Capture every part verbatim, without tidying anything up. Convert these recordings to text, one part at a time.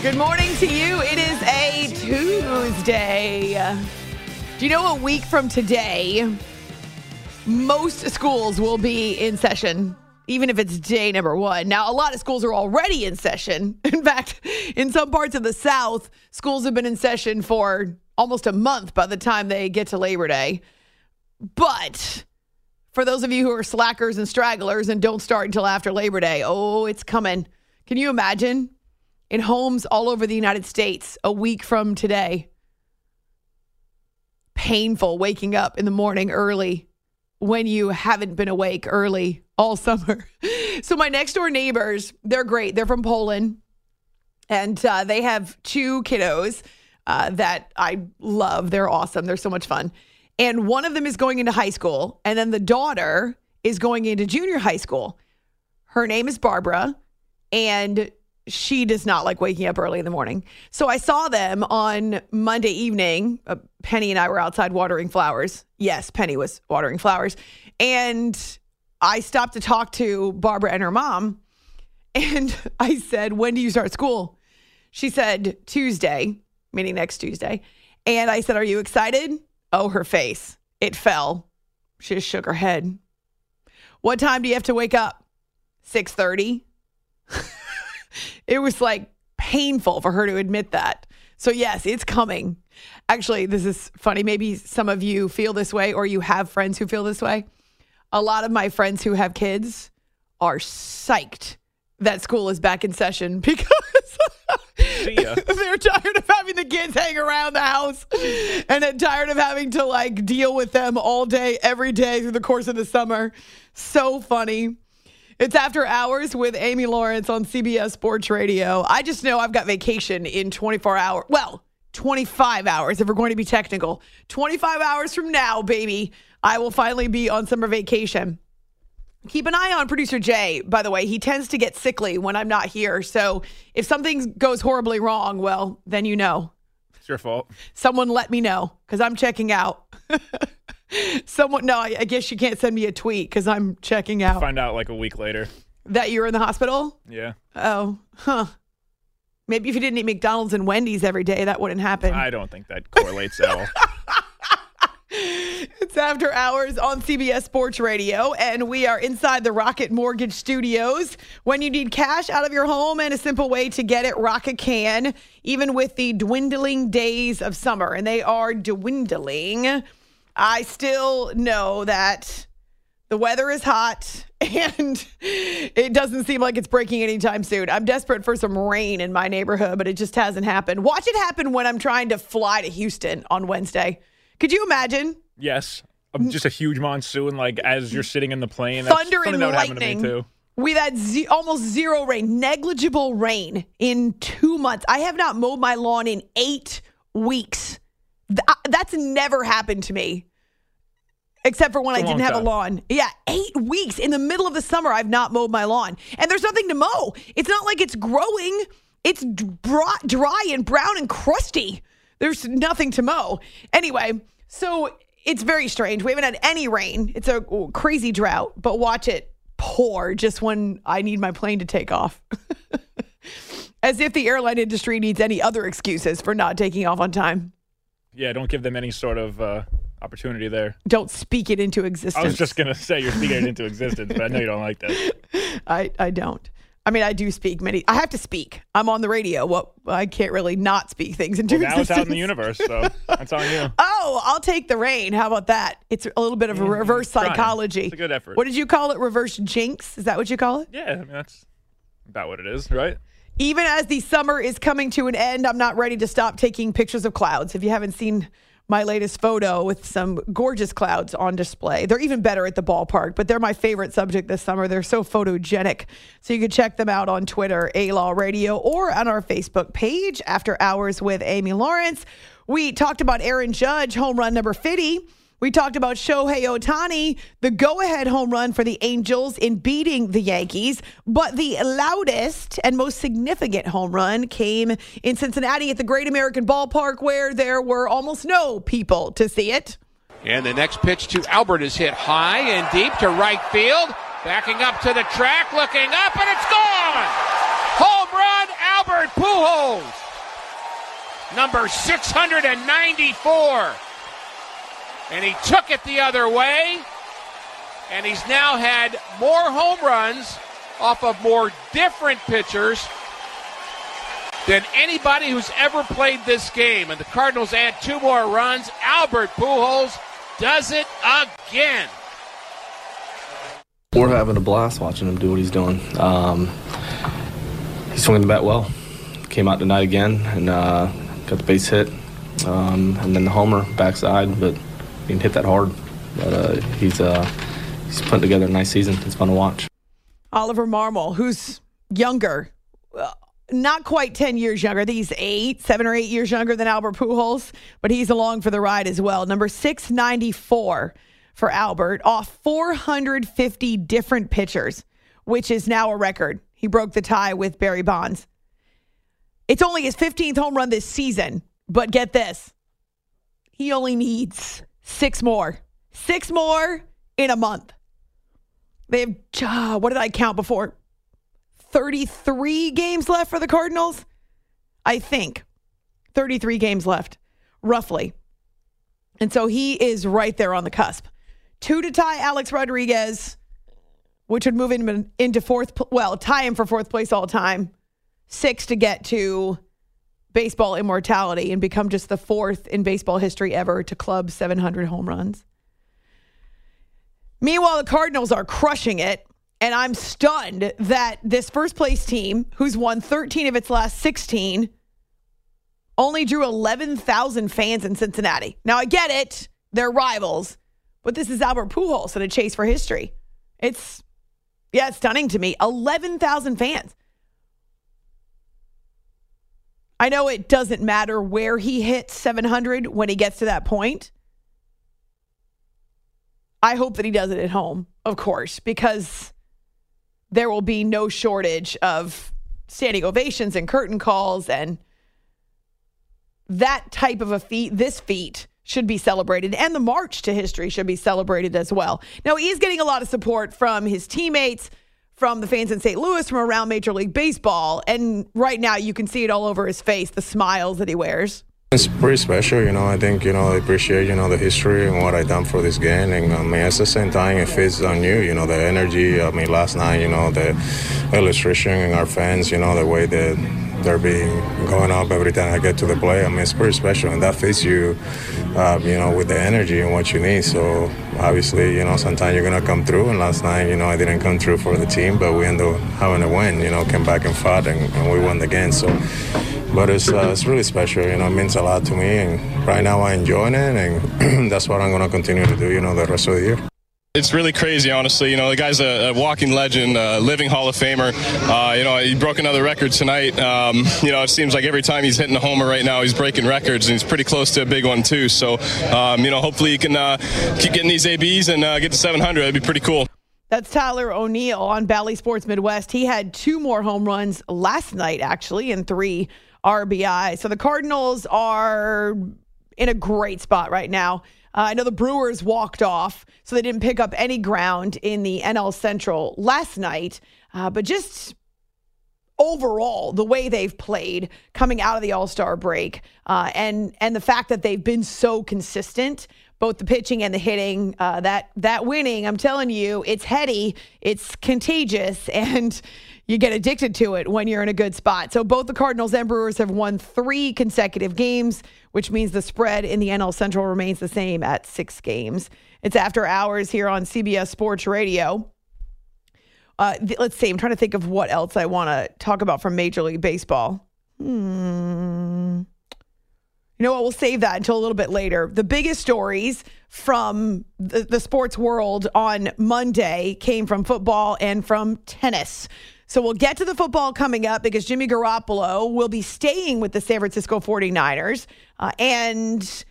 Good morning to you. It is a Tuesday. Do you know a week from today, most schools will be in session, even if it's day number one. Now, a lot of schools are already in session. In fact, in some parts of the South, schools have been in session for almost a month by the time they get to Labor Day. But for those of you who are slackers and stragglers and don't start until after Labor Day, oh, it's coming. Can you imagine? In homes all over the United States, a week from today. Painful waking up in the morning early when you haven't been awake early all summer. So my next door neighbors, they're great. They're from Poland. And uh, they have two kiddos uh, that I love. They're awesome. They're so much fun. And one of them is going into high school. And then the daughter is going into junior high school. Her name is Barbara. And she does not like waking up early in the morning. So I saw them on Monday evening. Uh, Penny and I were outside watering flowers. Yes, Penny was watering flowers. And I stopped to talk to Barbara and her mom. And I said, when do you start school? She said, Tuesday, meaning next Tuesday. And I said, are you excited? Oh, her face. It fell. She just shook her head. What time do you have to wake up? six thirty. It was like painful for her to admit that. So yes, it's coming. Actually, this is funny. Maybe some of you feel this way or you have friends who feel this way. A lot of my friends who have kids are psyched that school is back in session because they're tired of having the kids hang around the house and they're tired of having to like deal with them all day, every day through the course of the summer. So funny. It's After Hours with Amy Lawrence on C B S Sports Radio. I just know I've got vacation in twenty-four hours. Well, twenty-five hours if we're going to be technical. twenty-five hours from now, baby, I will finally be on summer vacation. Keep an eye on producer Jay, by the way. He tends to get sickly when I'm not here. So if something goes horribly wrong, well, then you know. It's your fault. Someone let me know because I'm checking out. Someone, no, I, I guess you can't send me a tweet because I'm checking out. Find out like a week later. That you're in the hospital? Yeah. Oh, huh. Maybe if you didn't eat McDonald's and Wendy's every day, that wouldn't happen. I don't think that correlates at all. It's After Hours on C B S Sports Radio, and we are inside the Rocket Mortgage Studios. When you need cash out of your home and a simple way to get it, Rocket can, even with the dwindling days of summer, and they are dwindling. I still know that the weather is hot and it doesn't seem like it's breaking anytime soon. I'm desperate for some rain in my neighborhood, but it just hasn't happened. Watch it happen when I'm trying to fly to Houston on Wednesday. Could you imagine? Yes. Um, just a huge monsoon, like as you're sitting in the plane. Thunder That's and that would happen to me lightning. too. We've had ze- almost zero rain, negligible rain in two months. I have not mowed my lawn in eight weeks. Th- that's never happened to me. Except for when I didn't have time. a lawn. Yeah, eight weeks in the middle of the summer, I've not mowed my lawn. And there's nothing to mow. It's not like it's growing. It's dry, dry and brown and crusty. There's nothing to mow. Anyway, so it's very strange. We haven't had any rain. It's a crazy drought. But watch it pour just when I need my plane to take off. As if the airline industry needs any other excuses for not taking off on time. Yeah, don't give them any sort of uh, opportunity there. Don't speak it into existence. I was just going to say you're speaking it into existence, but I know you don't like that. I, I don't. I mean, I do speak many. I have to speak. I'm on the radio. What I can't really not speak things into well, now existence. It's out in the universe, so that's on you. Oh, I'll take the rain. How about that? It's a little bit of a reverse Trying. psychology. It's a good effort. What did you call it? Reverse jinx? Is that what you call it? Yeah, I mean, that's about what it is, right? Even as the summer is coming to an end, I'm not ready to stop taking pictures of clouds. If you haven't seen my latest photo with some gorgeous clouds on display. They're even better at the ballpark, but they're my favorite subject this summer. They're so photogenic. So you can check them out on Twitter, A-Law Radio, or on our Facebook page, After Hours with Amy Lawrence. We talked about Aaron Judge, home run number fifty. We talked about Shohei Ohtani, the go-ahead home run for the Angels in beating the Yankees. But the loudest and most significant home run came in Cincinnati at the Great American Ballpark, where there were almost no people to see it. And the next pitch to Albert is hit high and deep to right field. Backing up to the track, looking up, and it's gone! Home run, Albert Albert Pujols, number six hundred ninety-four. And he took it the other way. And he's now had more home runs off of more different pitchers than anybody who's ever played this game. And the Cardinals add two more runs. Albert Pujols does it again. We're having a blast watching him do what he's doing. Um, he's swinging the bat well. Came out tonight again and uh, got the base hit. Um, and then the homer backside, but he didn't hit that hard. But uh, he's uh, he's putting together a nice season. It's fun to watch. Oliver Marmol, who's younger, not quite ten years younger. I think he's eight, seven or eight years younger than Albert Pujols, but he's along for the ride as well. Number six ninety-four for Albert, off four hundred fifty different pitchers, which is now a record. He broke the tie with Barry Bonds. It's only his fifteenth home run this season, but get this. He only needs six more. Six more in a month. They have, uh, what did I count before? thirty-three games left for the Cardinals? I think. thirty-three games left, roughly. And so he is right there on the cusp. Two to tie Alex Rodriguez, which would move him into fourth, well, tie him for fourth place all time. Six to get to baseball immortality and become just the fourth in baseball history ever to club seven hundred home runs. Meanwhile, the Cardinals are crushing it, and I'm stunned that this first place team, who's won thirteen of its last sixteen, only drew eleven thousand fans in Cincinnati. Now, I get it. They're rivals. But this is Albert Pujols in a chase for history. It's, yeah, it's stunning to me. eleven thousand fans. I know it doesn't matter where he hits seven hundred when he gets to that point. I hope that he does it at home, of course, because there will be no shortage of standing ovations and curtain calls, and that type of a feat, this feat, should be celebrated, and the march to history should be celebrated as well. Now, he is getting a lot of support from his teammates, from the fans in Saint Louis, from around Major League Baseball, and right now you can see it all over his face, the smiles that he wears. It's pretty special, you know. I think, you know, I appreciate, you know, the history and what I done for this game. And, I mean, at the same time, it fits on you, you know, the energy. I mean, last night, you know, the illustration and our fans, you know, the way that they're being going up every time I get to the play. I mean, it's pretty special. And that fits you, uh, you know, with the energy and what you need. So, obviously, you know, sometimes you're going to come through. And last night, you know, I didn't come through for the team, but we ended up having a win, you know, came back and fought, and, and we won the game. So, but it's uh, it's really special, you know, it means a lot to me, and right now I'm enjoying it, and that's what I'm going to continue to do, you know, the rest of the year. It's really crazy, honestly. You know, the guy's a, a walking legend, a living Hall of Famer. Uh, you know, he broke another record tonight. Um, you know, it seems like every time he's hitting a homer right now, he's breaking records, and he's pretty close to a big one, too. So, um, you know, hopefully he can uh, keep getting these A Bs and uh, get to seven hundred. That'd be pretty cool. That's Tyler O'Neill on Bally Sports Midwest. He had two more home runs last night, actually, and three R B I. So the Cardinals are in a great spot right now. Uh, I know the Brewers walked off, so they didn't pick up any ground in the N L Central last night. Uh, but just overall, the way they've played coming out of the All-Star break, uh, and and the fact that they've been so consistent, both the pitching and the hitting, uh, that that winning, I'm telling you, it's heady, it's contagious, and you get addicted to it when you're in a good spot. So both the Cardinals and Brewers have won three consecutive games, which means the spread in the N L Central remains the same at six games. It's After Hours here on C B S Sports Radio. Uh, th- let's see. I'm trying to think of what else I want to talk about from Major League Baseball. Hmm. You know what? We'll save that until a little bit later. The biggest stories from the, the sports world on Monday came from football and from tennis. So we'll get to the football coming up because Jimmy Garoppolo will be staying with the San Francisco forty-niners. Uh, and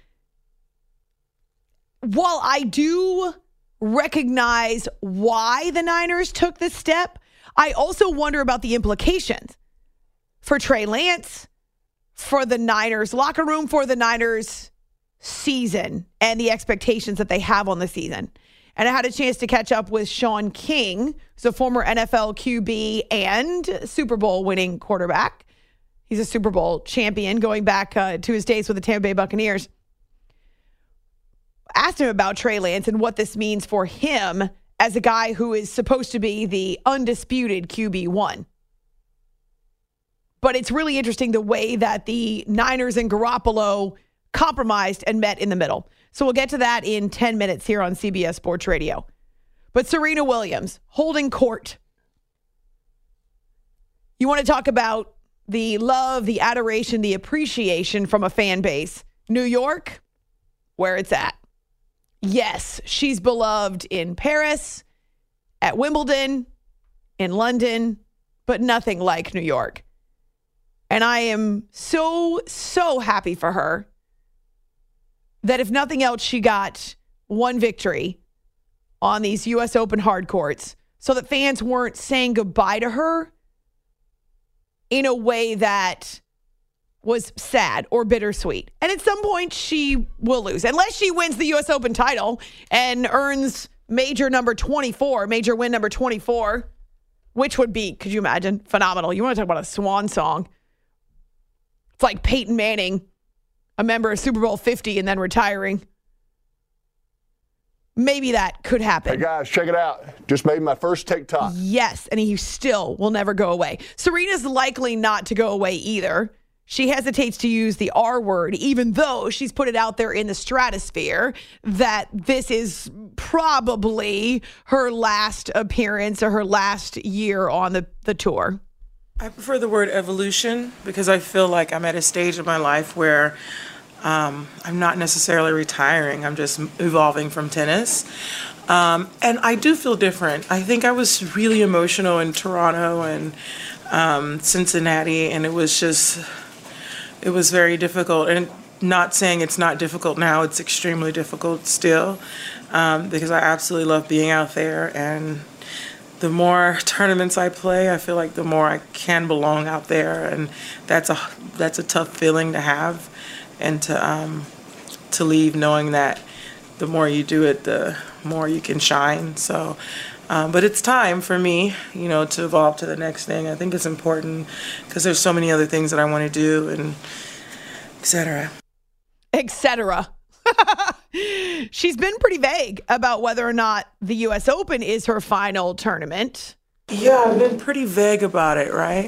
while I do recognize why the Niners took this step, I also wonder about the implications for Trey Lance, for the Niners locker room, for the Niners season, and the expectations that they have on the season. And I had a chance to catch up with Sean King, who's a former N F L Q B and Super Bowl winning quarterback. He's a Super Bowl champion going back uh, to his days with the Tampa Bay Buccaneers. Asked him about Trey Lance and what this means for him as a guy who is supposed to be the undisputed Q B one. But it's really interesting the way that the Niners and Garoppolo compromised and met in the middle. So we'll get to that in ten minutes here on C B S Sports Radio. But Serena Williams holding court. You want to talk about the love, the adoration, the appreciation from a fan base. New York, where it's at. Yes, she's beloved in Paris, at Wimbledon, in London, but nothing like New York. And I am so, so happy for her that if nothing else, she got one victory on these U S Open hard courts so that fans weren't saying goodbye to her in a way that was sad or bittersweet. And at some point, she will lose. Unless she wins the U S Open title and earns major number twenty-four, major win number twenty-four, which would be, could you imagine, phenomenal. You want to talk about a swan song. It's like Peyton Manning, a member of Super Bowl fifty and then retiring. Maybe that could happen. Hey, guys, check it out. Just made my first TikTok. Yes, and he still will never go away. Serena's likely not to go away either. She hesitates to use the R word, even though she's put it out there in the stratosphere that this is probably her last appearance or her last year on the, the tour. I prefer the word evolution because I feel like I'm at a stage of my life where um, I'm not necessarily retiring. I'm just evolving from tennis. Um, and I do feel different. I think I was really emotional in Toronto and um, Cincinnati, and it was just... It was very difficult, and not saying it's not difficult now, it's extremely difficult still, um, because I absolutely love being out there, and the more tournaments I play, I feel like the more I can belong out there, and that's a that's a tough feeling to have, and to um, to leave knowing that the more you do it, the more you can shine. So. Um, but it's time for me, you know, to evolve to the next thing. I think it's important because there's so many other things that I want to do, and et cetera. Et cetera. She's been pretty vague about whether or not the U S Open is her final tournament. Yeah, I've been pretty vague about it, right?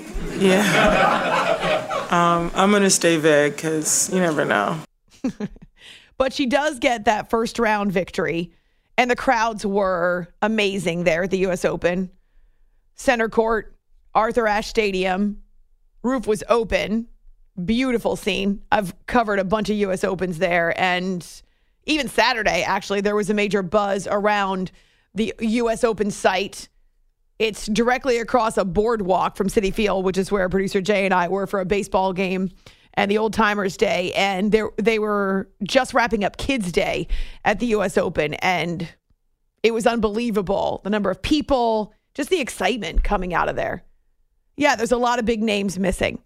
Yeah. um, I'm going to stay vague because you never know. But she does get that first round victory. And the crowds were amazing there at the U S Open. Center court, Arthur Ashe Stadium. Roof was open. Beautiful scene. I've covered a bunch of U S Opens there. And even Saturday, actually, there was a major buzz around the U S Open site. It's directly across a boardwalk from Citi Field, which is where producer Jay and I were for a baseball game and the Old Timers Day, and they they were just wrapping up Kids Day at the U S Open, and it was unbelievable. The number of people, just the excitement coming out of there. Yeah, there's a lot of big names missing.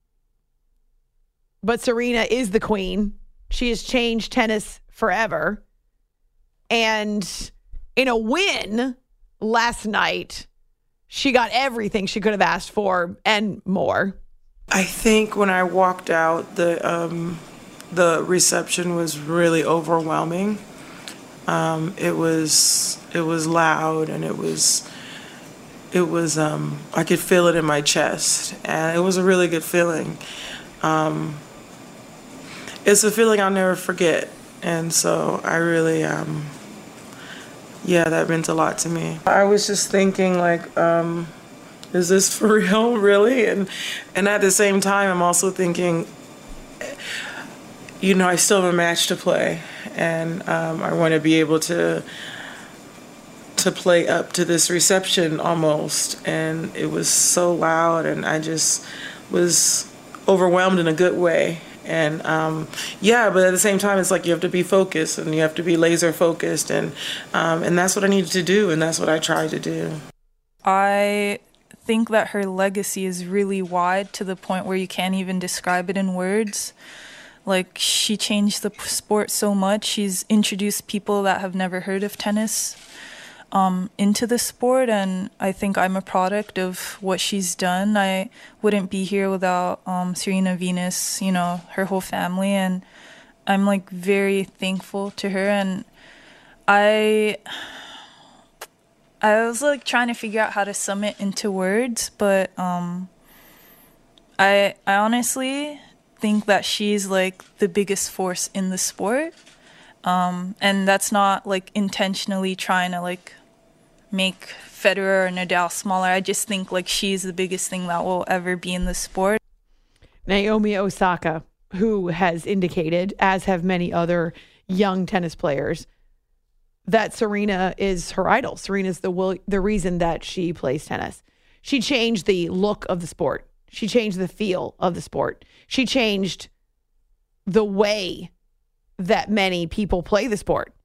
But Serena is the queen. She has changed tennis forever. And in a win last night, she got everything she could have asked for and more. I think when I walked out, the um, the reception was really overwhelming. Um, it was it was loud, and it was it was um, I could feel it in my chest, and it was a really good feeling. Um, it's a feeling I'll never forget, and so I really um, yeah, that meant a lot to me. I was just thinking like. Um, Is this for real, really? And and at the same time, I'm also thinking, you know, I still have a match to play, and um, I want to be able to to play up to this reception almost. And it was so loud, and I just was overwhelmed in a good way. And um, yeah, but at the same time, it's like you have to be focused, and you have to be laser focused, and um, and that's what I needed to do, and that's what I tried to do. I think that her legacy is really wide to the point where you can't even describe it in words. Like, she changed the sport so much. She's introduced people that have never heard of tennis. um, into the sport, and I think I'm a product of what she's done. I wouldn't be here without um, Serena Venus, you know, her whole family, and I'm like very thankful to her. And I, I was like trying to figure out how to sum it into words, but um, I, I honestly think that she's like the biggest force in the sport. Um, and that's not like intentionally trying to like make Federer or Nadal smaller. I just think like she's the biggest thing that will ever be in the sport. Naomi Osaka, who has indicated, as have many other young tennis players, that Serena is her idol. Serena's the will, the reason that she plays tennis. She changed the look of the sport. She changed the feel of the sport. She changed the way that many people play the sport.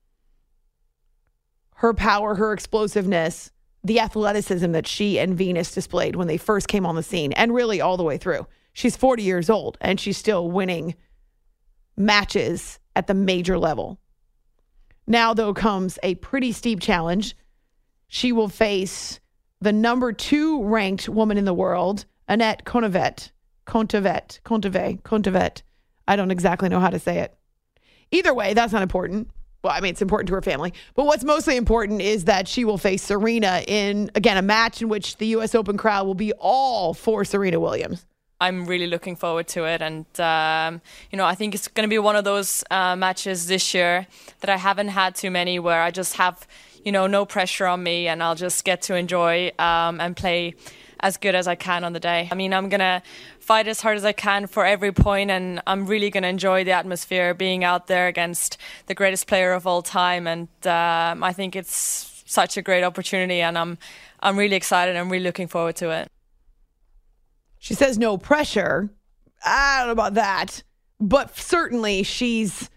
Her power, her explosiveness, the athleticism that she and Venus displayed when they first came on the scene, and really all the way through. She's forty years old, and she's still winning matches at the major level. Now, though, comes a pretty steep challenge. She will face the number two ranked woman in the world, Anett Kontaveit. Kontaveit. Kontaveit. Kontaveit. I don't exactly know how to say it. Either way, that's not important. Well, I mean, it's important to her family. But what's mostly important is that she will face Serena in, again, a match in which the U S Open crowd will be all for Serena Williams. I'm really looking forward to it. And, um, you know, I think it's going to be one of those uh, matches this year that I haven't had too many, where I just have, you know, no pressure on me, and I'll just get to enjoy um, and play as good as I can on the day. I mean, I'm going to fight as hard as I can for every point, and I'm really going to enjoy the atmosphere being out there against the greatest player of all time. And um, I think it's such a great opportunity, and I'm I'm really excited. I'm really looking forward to it. She says no pressure. I don't know about that, but certainly she's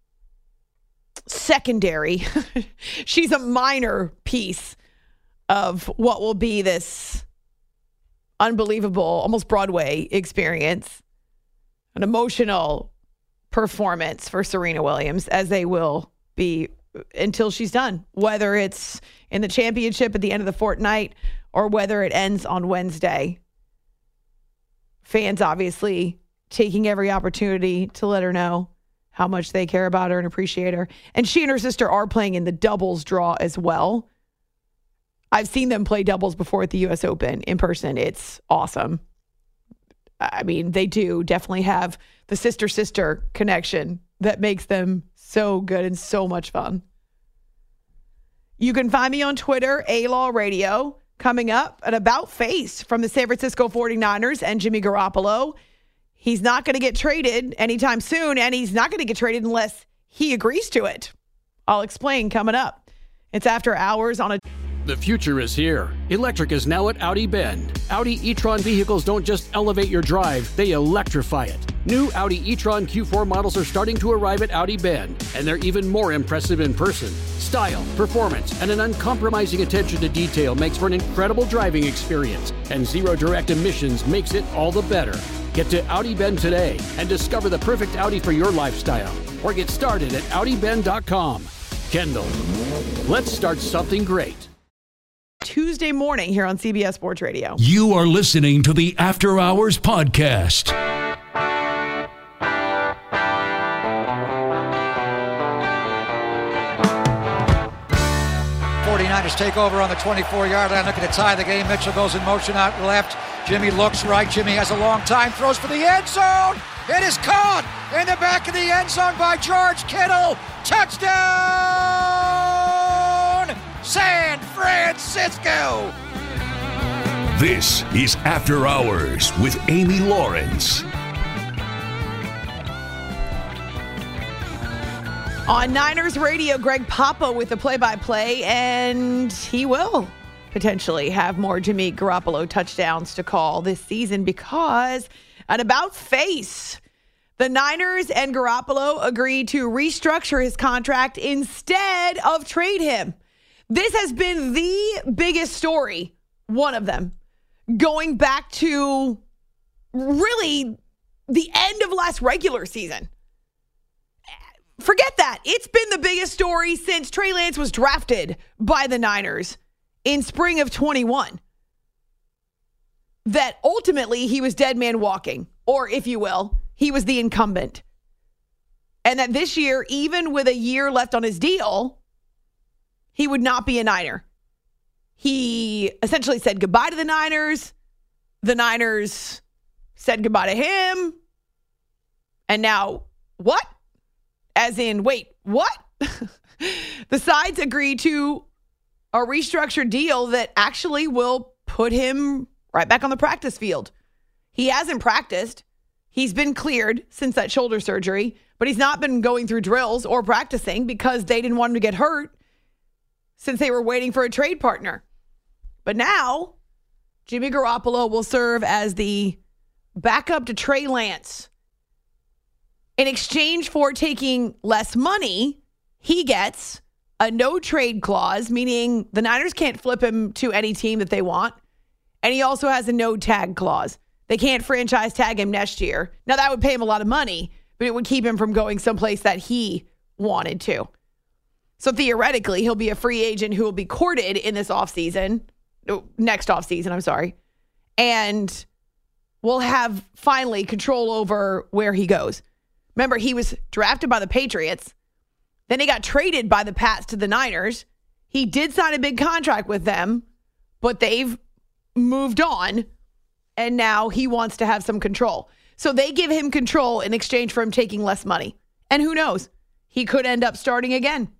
secondary. She's a minor piece of what will be this unbelievable, almost Broadway experience, an emotional performance for Serena Williams, as they will be until she's done, whether it's in the championship at the end of the fortnight or whether it ends on Wednesday. Fans obviously taking every opportunity to let her know how much they care about her and appreciate her. And she and her sister are playing in the doubles draw as well. I've seen them play doubles before at the U S Open in person. It's awesome. I mean, they do definitely have the sister-sister connection that makes them so good and so much fun. You can find me on Twitter, A-Law Radio. Coming up, an about face from the San Francisco forty-niners and Jimmy Garoppolo. He's not going to get traded anytime soon, and he's not going to get traded unless he agrees to it. I'll explain coming up. It's After Hours on a... The future is here. Electric is now at Audi Bend. Audi e-tron vehicles don't just elevate your drive, they electrify it. New Audi e-tron Q four models are starting to arrive at Audi Bend, and they're even more impressive in person. Style, performance, and an uncompromising attention to detail makes for an incredible driving experience, and zero direct emissions makes it all the better. Get to Audi Bend today and discover the perfect Audi for your lifestyle, or get started at Audi Bend dot com. Kendall, let's start something great. Tuesday morning here on C B S Sports Radio. You are listening to the After Hours Podcast. forty-niners take over on the twenty-four-yard line, looking to tie the game. Mitchell goes in motion out left. Jimmy looks right. Jimmy has a long time, throws for the end zone. It is caught in the back of the end zone by George Kittle. Touchdown, San Francisco. This is After Hours with Amy Lawrence. On Niners Radio, Greg Papa with the play-by-play, and he will potentially have more Jimmy Garoppolo touchdowns to call this season because an about face, the Niners and Garoppolo agreed to restructure his contract instead of trade him. This has been the biggest story, one of them, going back to really the end of last regular season. forget that. It's been the biggest story since Trey Lance was drafted by the Niners in spring of twenty-one. That ultimately he was dead man walking, or if you will, he was the incumbent. And that this year, even with a year left on his deal, he would not be a Niner. He essentially said goodbye to the Niners. The Niners said goodbye to him. And now, what? As in, wait, what? The sides agreed to a restructured deal that actually will put him right back on the practice field. He hasn't practiced. He's been cleared since that shoulder surgery, but he's not been going through drills or practicing because they didn't want him to get hurt since they were waiting for a trade partner. But now, Jimmy Garoppolo will serve as the backup to Trey Lance. In exchange for taking less money, he gets a no-trade clause, meaning the Niners can't flip him to any team that they want. And he also has a no-tag clause. They can't franchise tag him next year. Now, that would pay him a lot of money, but it would keep him from going someplace that he wanted to. So theoretically, he'll be a free agent who will be courted in this offseason, next offseason, I'm sorry, and will have finally control over where he goes. Remember, he was drafted by the Patriots. Then he got traded by the Pats to the Niners. He did sign a big contract with them, but they've moved on, and now he wants to have some control. So they give him control in exchange for him taking less money. And who knows? He could end up starting again.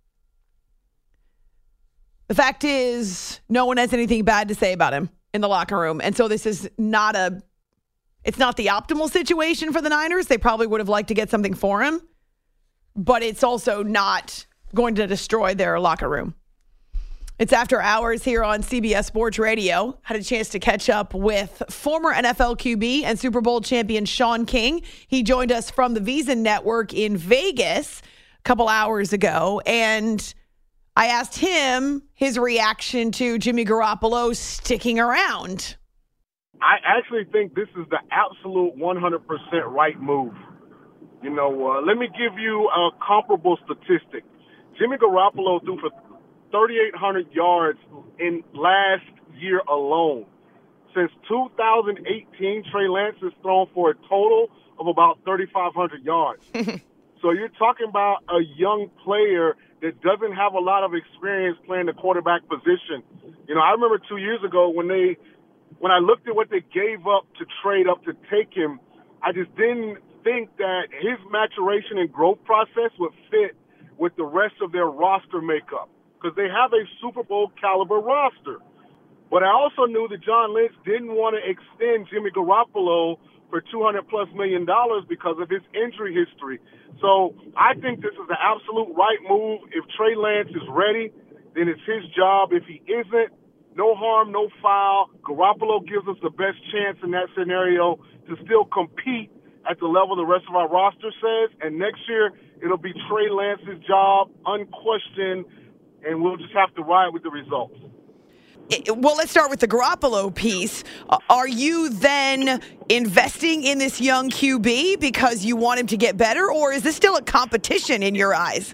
The fact is, no one has anything bad to say about him in the locker room. And so this is not a, it's not the optimal situation for the Niners. They probably would have liked to get something for him, but it's also not going to destroy their locker room. It's After Hours here on C B S Sports Radio. Had a chance to catch up with former N F L Q B and Super Bowl champion Sean King. He joined us from the Visa Network in Vegas a couple hours ago, and I asked him his reaction to Jimmy Garoppolo sticking around. I actually think this is the absolute one hundred percent right move. You know, uh, let me give you a comparable statistic. Jimmy Garoppolo threw for thirty-eight hundred yards in last year alone. Since two thousand eighteen, Trey Lance has thrown for a total of about thirty-five hundred yards. So you're talking about a young player that doesn't have a lot of experience playing the quarterback position. You know, I remember two years ago when they, when I looked at what they gave up to trade up to take him, I just didn't think that his maturation and growth process would fit with the rest of their roster makeup, because they have a Super Bowl caliber roster. But I also knew that John Lynch didn't want to extend Jimmy Garoppolo for two hundred plus million dollars because of his injury history. So I think this is the absolute right move. If Trey Lance is ready, then it's his job. If he isn't, no harm, no foul. Garoppolo gives us the best chance in that scenario to still compete at the level the rest of our roster says. And next year, it'll be Trey Lance's job, unquestioned, and we'll just have to ride with the results. Well, let's start with the Garoppolo piece. Are you then investing in this young Q B because you want him to get better, or is this still a competition in your eyes?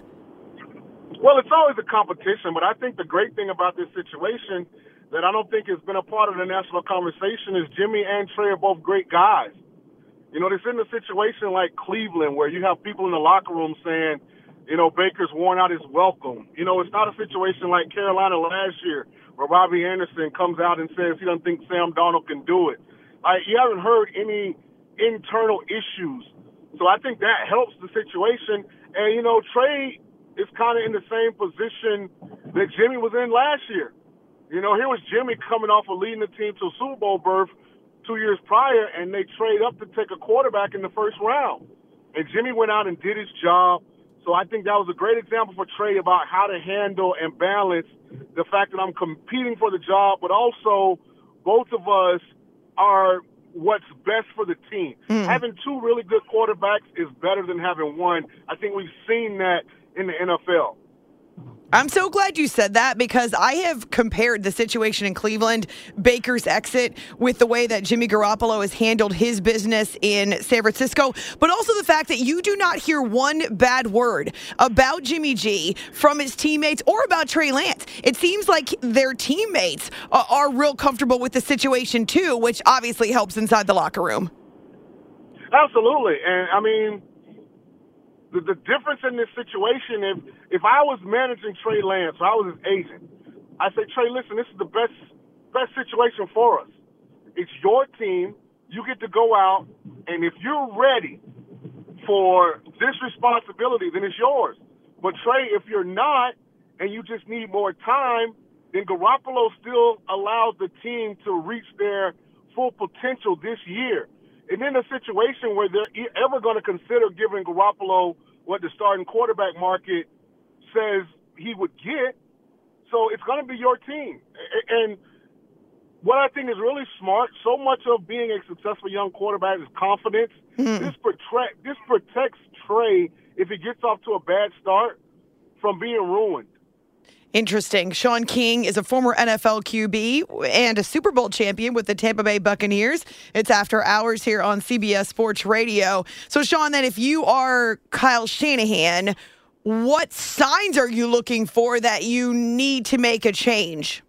Well, it's always a competition, but I think the great thing about this situation that I don't think has been a part of the national conversation is Jimmy and Trey are both great guys. You know, this isn't a situation like Cleveland where you have people in the locker room saying, you know, Baker's worn out his welcome. You know, it's not a situation like Carolina last year where Robbie Anderson comes out and says he doesn't think Sam Darnold can do it. Like, you haven't heard any internal issues. So I think that helps the situation. And, you know, Trey is kind of in the same position that Jimmy was in last year. You know, here was Jimmy coming off of leading the team to a Super Bowl berth two years prior, and they trade up to take a quarterback in the first round. And Jimmy went out and did his job. So I think that was a great example for Trey about how to handle and balance the fact that I'm competing for the job, but also both of us are what's best for the team. Mm. Having two really good quarterbacks is better than having one. I think we've seen that in the N F L. I'm so glad you said that because I have compared the situation in Cleveland, Baker's exit, with the way that Jimmy Garoppolo has handled his business in San Francisco, but also the fact that you do not hear one bad word about Jimmy G from his teammates or about Trey Lance. It seems like their teammates are, are real comfortable with the situation too, which obviously helps inside the locker room. Absolutely. And I mean, The, the difference in this situation, if if I was managing Trey Lance, or I was his agent, I say, Trey, listen, this is the best best situation for us. It's your team. You get to go out, and if you're ready for this responsibility, then it's yours. But Trey, if you're not, and you just need more time, then Garoppolo still allows the team to reach their full potential this year. And in a situation where they're ever going to consider giving Garoppolo what the starting quarterback market says he would get, so it's going to be your team. And what I think is really smart, so much of being a successful young quarterback is confidence. Mm. This, protect, this protects Trey, if he gets off to a bad start, from being ruined. Interesting. Sean King is a former N F L Q B and a Super Bowl champion with the Tampa Bay Buccaneers. It's After Hours here on C B S Sports Radio. So, Sean, then if you are Kyle Shanahan, what signs are you looking for that you need to make a change?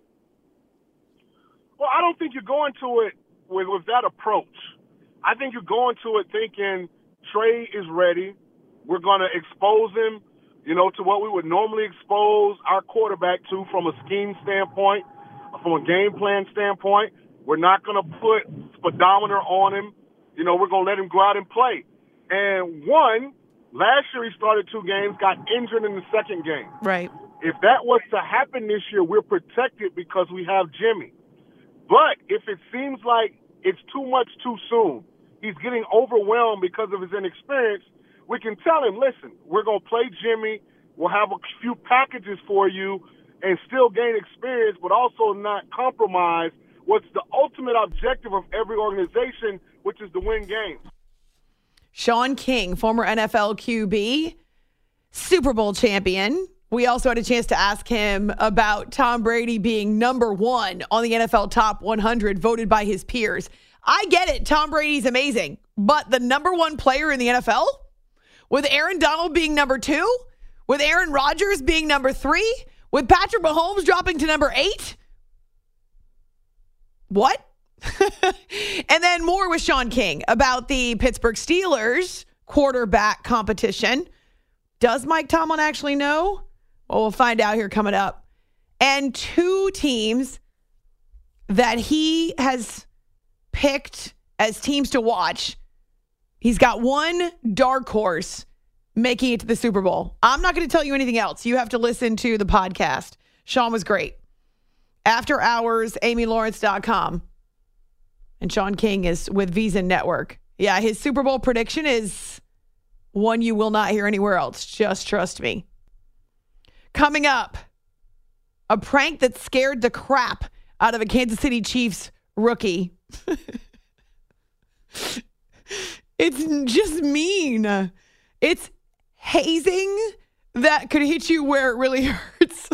Well, I don't think you're going to it with, with that approach. I think you're going to it thinking Trey is ready. We're going to expose him, you know, to what we would normally expose our quarterback to from a scheme standpoint, from a game plan standpoint. We're not going to put speedometer on him. You know, we're going to let him go out and play. And one, last year he started two games, got injured in the second game. Right. If that was to happen this year, we're protected because we have Jimmy. But if it seems like it's too much too soon, he's getting overwhelmed because of his inexperience, we can tell him, listen, we're going to play Jimmy. We'll have a few packages for you and still gain experience, but also not compromise what's the ultimate objective of every organization, which is to win games. Sean King, former N F L Q B, Super Bowl champion. We also had a chance to ask him about Tom Brady being number one on the N F L Top one hundred, voted by his peers. I get it. Tom Brady's amazing. But the number one player in the N F L? With Aaron Donald being number two? With Aaron Rodgers being number three? With Patrick Mahomes dropping to number eight? What? And then more with Sean King about the Pittsburgh Steelers quarterback competition. Does Mike Tomlin actually know? Well, we'll find out here coming up. And two teams that he has picked as teams to watch. He's got one dark horse making it to the Super Bowl. I'm not going to tell you anything else. You have to listen to the podcast. Sean was great. After Hours, Amy Lawrence dot com. And Sean King is with Visa Network. Yeah, his Super Bowl prediction is one you will not hear anywhere else. Just trust me. Coming up, a prank that scared the crap out of a Kansas City Chiefs rookie. It's just mean. It's hazing that could hit you where it really hurts.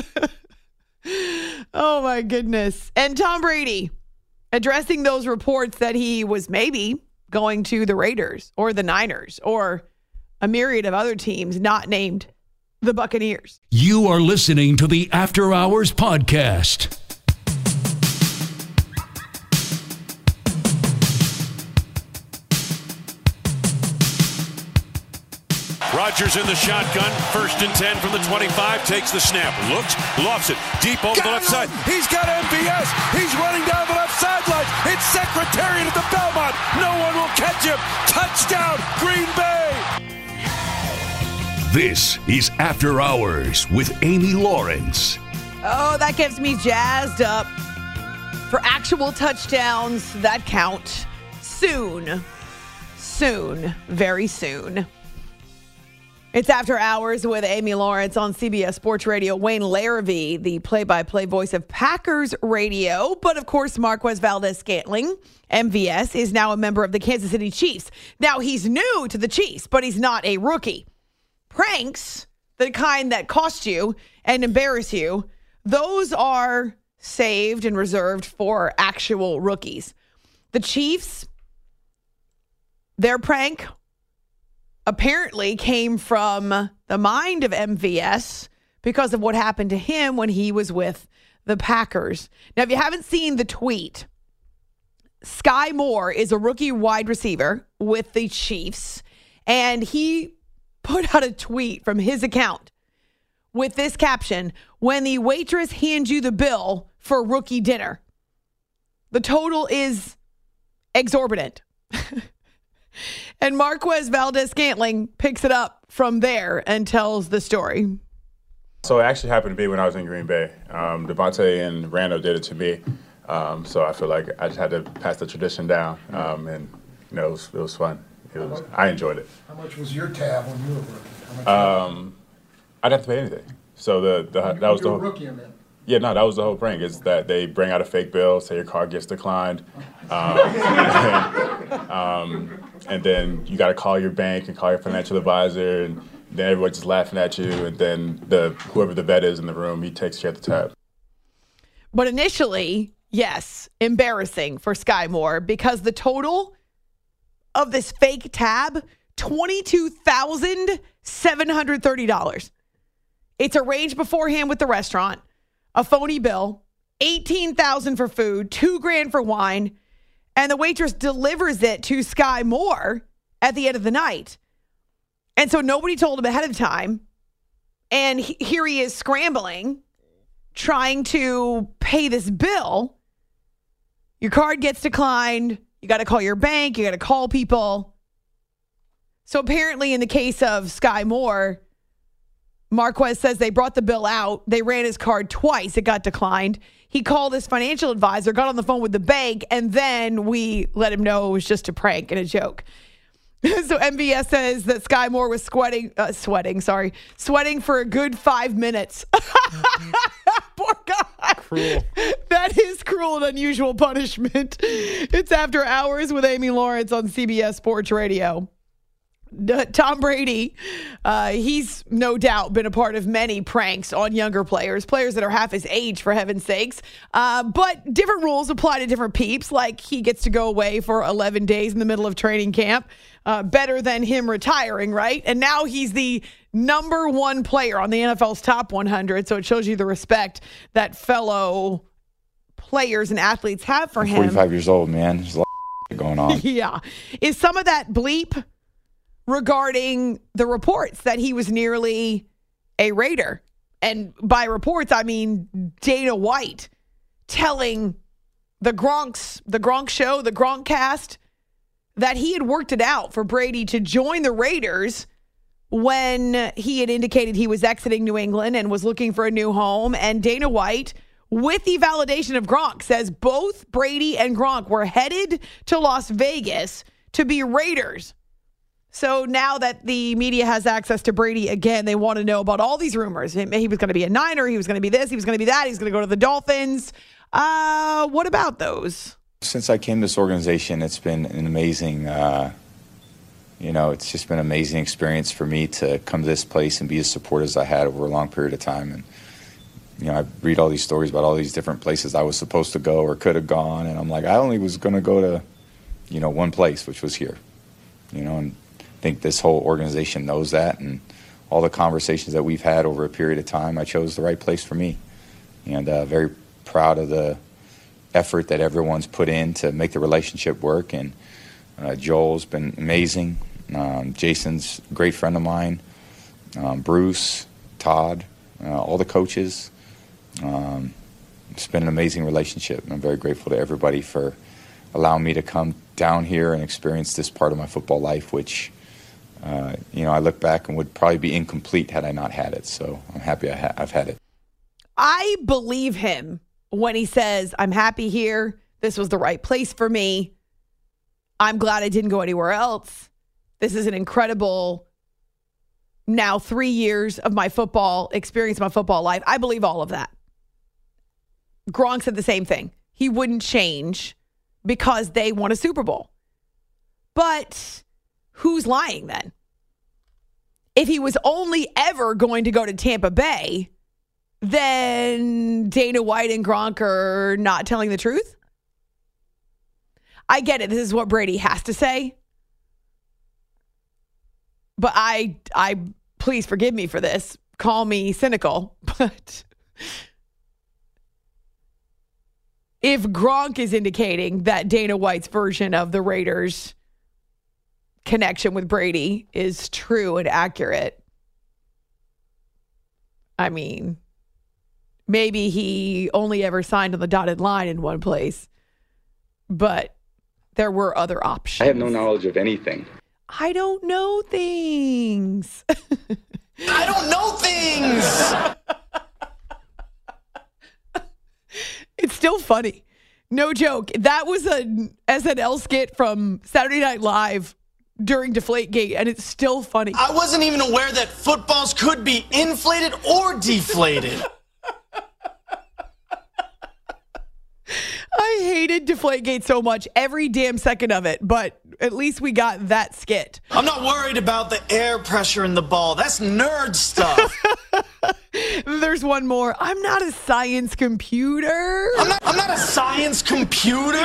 Oh, my goodness. And Tom Brady addressing those reports that he was maybe going to the Raiders or the Niners or a myriad of other teams not named the Buccaneers. You are listening to the After Hours Podcast. Rodgers in the shotgun, first and ten from the twenty-five, takes the snap, looks, lofts it, deep over got the left him. side. He's got M V S. He's running down the left sideline. It's Secretariat at the Belmont. No one will catch him. Touchdown, Green Bay. This is After Hours with Amy Lawrence. Oh, that gets me jazzed up for actual touchdowns that count. Soon. Soon. Very soon. It's After Hours with Amy Lawrence on C B S Sports Radio. Wayne Larrivee, the play-by-play voice of Packers Radio. But, of course, Marquez Valdes-Scantling, M V S, is now a member of the Kansas City Chiefs. Now, he's new to the Chiefs, but he's not a rookie. Pranks the kind that cost you and embarrass you, those are saved and reserved for actual rookies. The Chiefs, their prank apparently came from the mind of M V S because of what happened to him when he was with the Packers. Now, if you haven't seen the tweet, Sky Moore is a rookie wide receiver with the Chiefs, and he put out a tweet from his account with this caption: when the waitress hands you the bill for rookie dinner, the total is exorbitant. And Marquez Valdes-Scantling picks it up from there and tells the story. So it actually happened to me when I was in Green Bay. Um, Devontae and Randall did it to me. Um, so I feel like I just had to pass the tradition down. Um, and, you know, it was, it was fun. It was, I enjoyed it. How much was your tab when you were rookie? How much um, I didn't have to pay anything. So the, the that was the whole, rookie in that. Yeah, no, that was the whole prank, is that they bring out a fake bill, say your card gets declined. Um, and, um, and then you got to call your bank and call your financial advisor, and then everyone's just laughing at you, and then the whoever the vet is in the room, he takes you at the tab. But initially, yes, embarrassing for Sky Moore, because the total of this fake tab, twenty-two thousand seven hundred thirty dollars. It's arranged beforehand with the restaurant, a phony bill, eighteen thousand dollars for food, two grand for wine, and the waitress delivers it to Sky Moore at the end of the night. And so nobody told him ahead of time. And he, here he is scrambling, trying to pay this bill. Your card gets declined. You got to call your bank. You got to call people. So apparently in the case of Sky Moore, Marquez says they brought the bill out. They ran his card twice. It got declined. He called his financial advisor, got on the phone with the bank, and then we let him know it was just a prank and a joke. So M V S says that Sky Moore was sweating, uh, sweating, sorry, sweating for a good five minutes. Poor guy. Cruel. That is cruel and unusual punishment. It's After Hours with Amy Lawrence on C B S Sports Radio. Tom Brady, uh, he's no doubt been a part of many pranks on younger players, players that are half his age, for heaven's sakes. Uh, but different rules apply to different peeps. Like he gets to go away for eleven days in the middle of training camp. Uh, better than him retiring, right? And now he's the number one player on the N F L's top one hundred. So it shows you the respect that fellow players and athletes have for him. forty-five years old, man. There's a lot of going on. Yeah. Is some of that bleep regarding the reports that he was nearly a Raider? And by reports, I mean Dana White telling the Gronks, the Gronk show, the Gronkcast, that he had worked it out for Brady to join the Raiders when he had indicated he was exiting New England and was looking for a new home. And Dana White, with the validation of Gronk, says both Brady and Gronk were headed to Las Vegas to be Raiders. So now that the media has access to Brady again, they want to know about all these rumors. He was going to be a Niner. He was going to be this. He was going to be that. He's going to go to the Dolphins. Uh, what about those? Since I came to this organization, it's been an amazing, uh, you know, it's just been an amazing experience for me to come to this place and be as supportive as I had over a long period of time. And, you know, I read all these stories about all these different places I was supposed to go or could have gone. And I'm like, I only was going to go to, you know, one place, which was here, you know, and I think this whole organization knows that. And all the conversations that we've had over a period of time, I chose the right place for me. And uh, very proud of the effort that everyone's put in to make the relationship work. And uh, Joel's been amazing. Um, Jason's a great friend of mine. Um, Bruce, Todd, uh, all the coaches. Um, it's been an amazing relationship. I'm very grateful to everybody for allowing me to come down here and experience this part of my football life, which, uh, you know, I look back and would probably be incomplete had I not had it. So I'm happy I ha- I've had it. I believe him when he says, I'm happy here. This was the right place for me. I'm glad I didn't go anywhere else. This is an incredible now three years of my football experience, my football life. I believe all of that. Gronk said the same thing. He wouldn't change because they won a Super Bowl. But who's lying then? If he was only ever going to go to Tampa Bay, then Dana White and Gronk are not telling the truth. I get it. This is what Brady has to say. But I, I, please forgive me for this. Call me cynical. But if Gronk is indicating that Dana White's version of the Raiders' connection with Brady is true and accurate, I mean, maybe he only ever signed on the dotted line in one place, but there were other options. I have no knowledge of anything. I don't know things. I don't know things. It's still funny. No joke. That was an S N L skit from Saturday Night Live during Deflategate, and it's still funny. I wasn't even aware that footballs could be inflated or deflated. I hated Deflategate so much, every damn second of it, but at least we got that skit. I'm not worried about the air pressure in the ball. That's nerd stuff. There's one more. I'm not a science computer. I'm not, I'm not a science computer.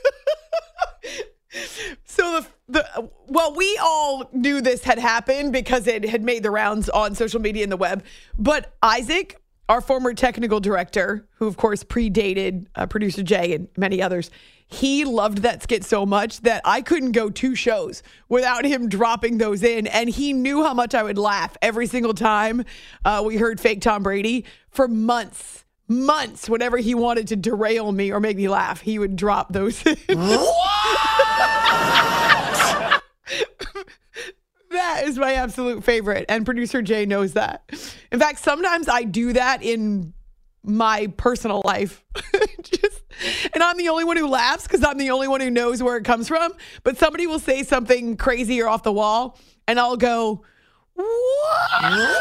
So the the well, we all knew this had happened because it had made the rounds on social media and the web. But Isaac, our former technical director, who of course predated uh, producer Jay and many others, he loved that skit so much that I couldn't go two shows without him dropping those in. And he knew how much I would laugh every single time uh, we heard fake Tom Brady. For months, months, whenever he wanted to derail me or make me laugh, he would drop those in. That is my absolute favorite. And producer Jay knows that. In fact, sometimes I do that in my personal life. Just, and I'm the only one who laughs because I'm the only one who knows where it comes from. But somebody will say something crazy or off the wall, and I'll go, what?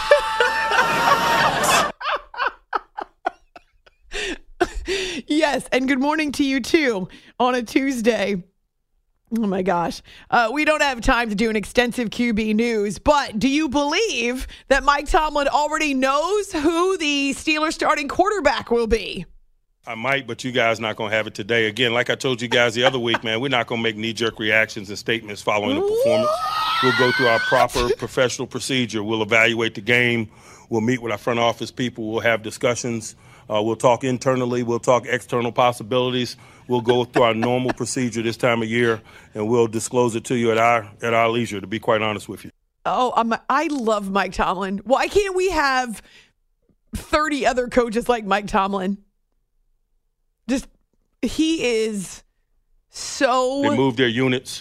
Yes, and good morning to you too on a Tuesday. Oh my gosh. Uh, we don't have time to do an extensive Q B news, but do you believe that Mike Tomlin already knows who the Steelers starting quarterback will be? I might, but you guys not going to have it today. Again, like I told you guys the other week, man, we're not going to make knee-jerk reactions and statements following a performance. We'll go through our proper professional procedure. We'll evaluate the game. We'll meet with our front office people. We'll have discussions. Uh, we'll talk internally. We'll talk external possibilities. We'll go through our normal procedure this time of year, and we'll disclose it to you at our at our leisure, to be quite honest with you. Oh, um, I love Mike Tomlin. Why can't we have thirty other coaches like Mike Tomlin? Just, he is so... They moved their units.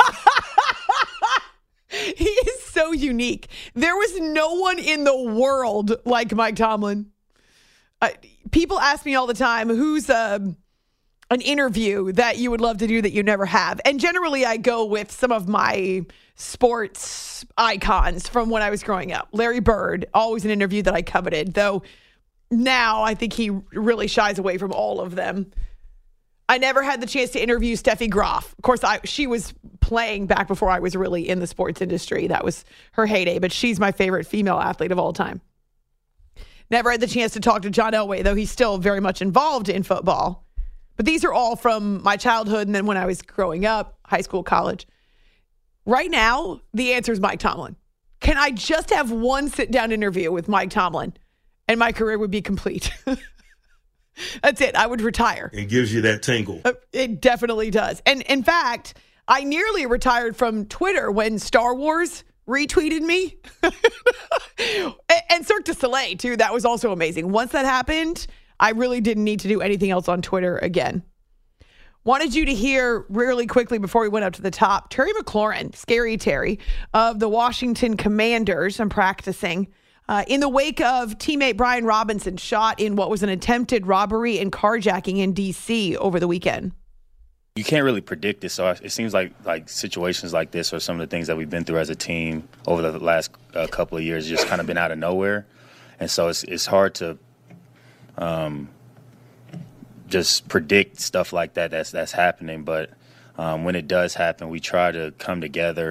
He is so unique. There was no one in the world like Mike Tomlin. Uh, people ask me all the time, who's uh, an interview that you would love to do that you never have? And generally I go with some of my sports icons from when I was growing up. Larry Bird, always an interview that I coveted, though now I think he really shies away from all of them. I never had the chance to interview Steffi Graf. Of course, I, she was playing back before I was really in the sports industry. That was her heyday, but she's my favorite female athlete of all time. Never had the chance to talk to John Elway, though he's still very much involved in football. But these are all from my childhood and then when I was growing up, high school, college. Right now, the answer is Mike Tomlin. Can I just have one sit-down interview with Mike Tomlin and my career would be complete? That's it. I would retire. It gives you that tingle. Uh, it definitely does. And in fact, I nearly retired from Twitter when Star Wars retweeted me. and, and Cirque du Soleil, too. That was also amazing. Once that happened, I really didn't need to do anything else on Twitter again. Wanted you to hear really quickly before we went up to the top, Terry McLaurin, Scary Terry, of the Washington Commanders. I'm practicing. Uh, in the wake of teammate Brian Robinson shot in what was an attempted robbery and carjacking in D C over the weekend. You can't really predict it, so it seems like like situations like this are some of the things that we've been through as a team over the last uh, couple of years, just kind of been out of nowhere. And so it's it's hard to um, just predict stuff like that that's, that's happening. But um, when it does happen, we try to come together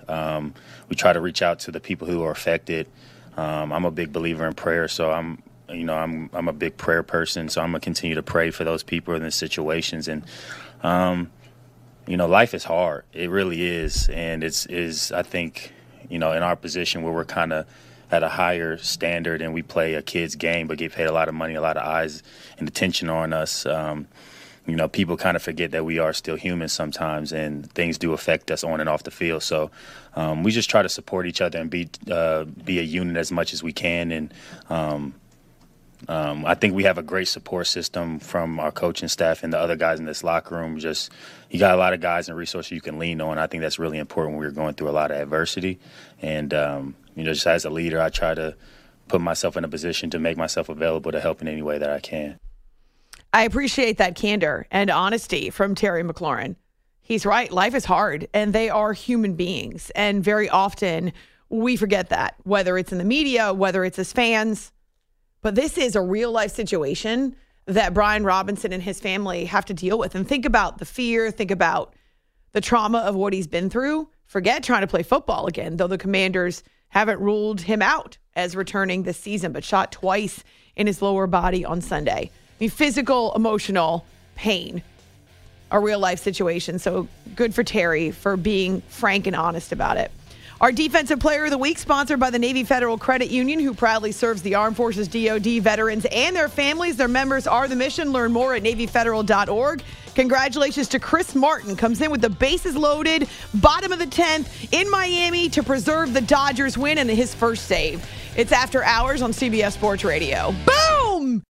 Um, we try to reach out to the people who are affected. Um, I'm a big believer in prayer, so I'm, you know, I'm I'm a big prayer person, so I'm gonna continue to pray for those people in these situations. And, um, you know, life is hard. It really is, and it's is I think, you know, in our position where we're kind of at a higher standard and we play a kid's game but get paid a lot of money, a lot of eyes and attention on us. Um, you know, people kind of forget that we are still human sometimes, and things do affect us on and off the field. So um, we just try to support each other and be uh, be a unit as much as we can. And um, um, I think we have a great support system from our coaching staff and the other guys in this locker room. Just you got a lot of guys and resources you can lean on. I think that's really important when we're going through a lot of adversity. And um, you know, just as a leader, I try to put myself in a position to make myself available to help in any way that I can. I appreciate that candor and honesty from Terry McLaurin. He's right. Life is hard, and they are human beings. And very often we forget that, whether it's in the media, whether it's as fans. But this is a real life situation that Brian Robinson and his family have to deal with. And think about the fear, think about the trauma of what he's been through. Forget trying to play football again, though the Commanders haven't ruled him out as returning this season, but shot twice in his lower body on Sunday. I mean, physical, emotional pain, a real life situation. So good for Terry for being frank and honest about it. Our Defensive Player of the Week, sponsored by the Navy Federal Credit Union, who proudly serves the Armed Forces, D O D veterans and their families. Their members are the mission. Learn more at Navy Federal dot org. Congratulations to Chris Martin. Comes in with the bases loaded, bottom of the tenth in Miami to preserve the Dodgers win and his first save. It's After Hours on C B S Sports Radio. Boom!